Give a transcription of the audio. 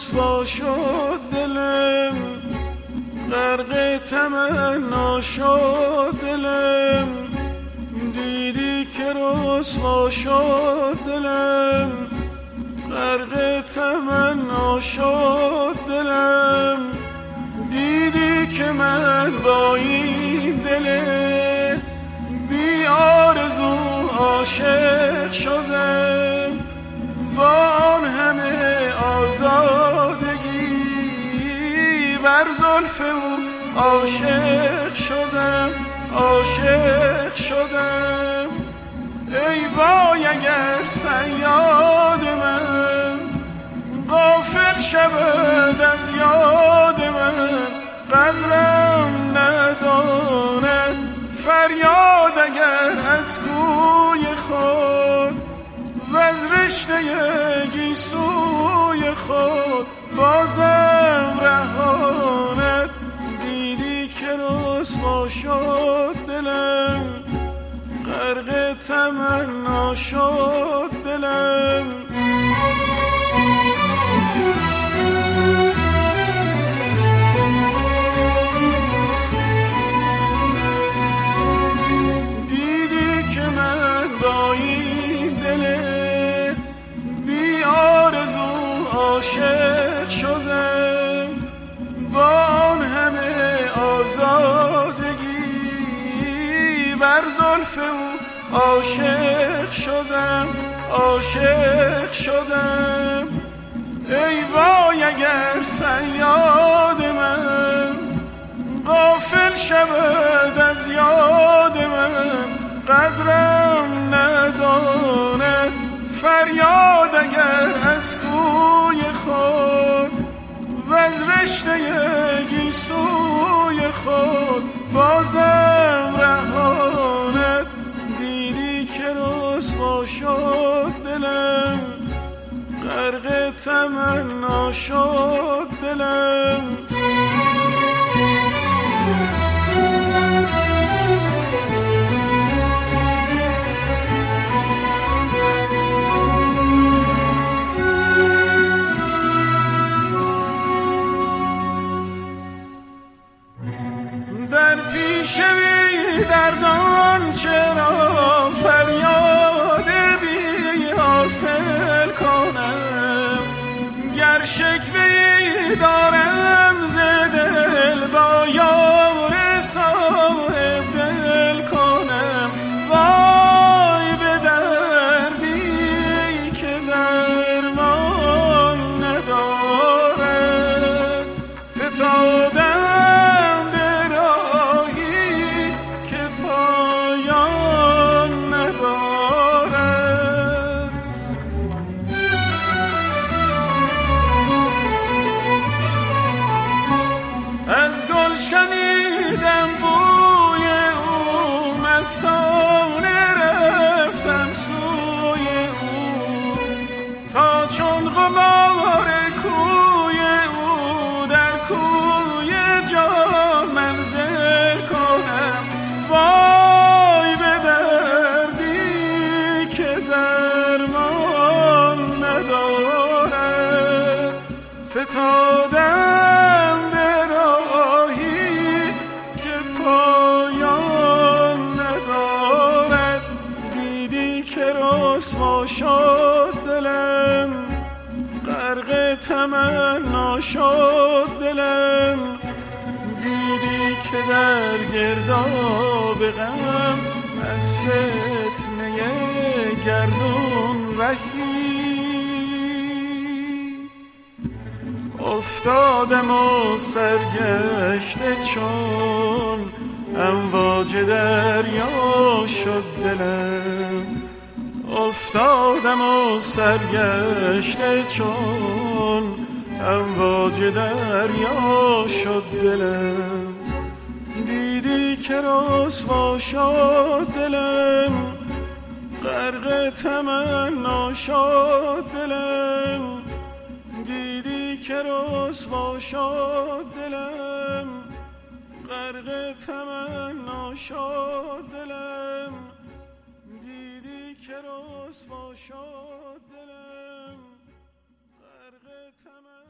رسوا شد دلم، غرق تمنا شد دلم، دیدی که رسوا شد دلم، غرق تمنا شد دلم، دیدی که من با این دل بی آرزو عاشق شدم، با آن همه آزادگی بر زلف او عاشق شدم، عاشق شدم. ای وای اگر صیاد من غافل شود از یاد من، قدرم نداند فریاد اگر از کوی خود وز رشته گیسوی خود بازم رهاند، دیدی که رسوا شد دلم، غرق تمنا شد دلم. دیدی که من با این دل بی آرزو عاشق شدم، با آن همه آزادگی بر زلف او عاشق شدم، عاشق شدم. ای وای اگر صیاد من غافل شود از یاد من، قدرم نداند فریاد اگر از کوی خود وز رشته گیسوی خود بازم رهاند، دیدی که رسوا شد دلم، غرق تمنا شد دلم. در پیش بی دردان چرا فریاد بی حاصل کنم، گر شکوه‌ای دارم ز دل با یار صاحب دل کنم، وای به دردی که درمان ندارد، فتادم شنیدم بوی او مستانه رفتم سوی او، تا چون غبار کوی او در کوی جان منزل کنم، وای به دردی که درمان ندارد، فتادم به راهی که پایان ندارد، دیدی که رسوا شد دلم، غرق تمنا شد دلم، دیدی که در گرداب غم از فتنه گردون رهی افتادم و سرگشته چون امواج دریا شد دلم، افتادم و سرگشته چون امواج دریا شد دلم، دیدی که رسوا شد دلم، غرق تمنا شد دلم، دیدی که رسوا شد دلم، غرق تمنا شد دلم، دیدی که رسوا شد دلم، غرق تمنا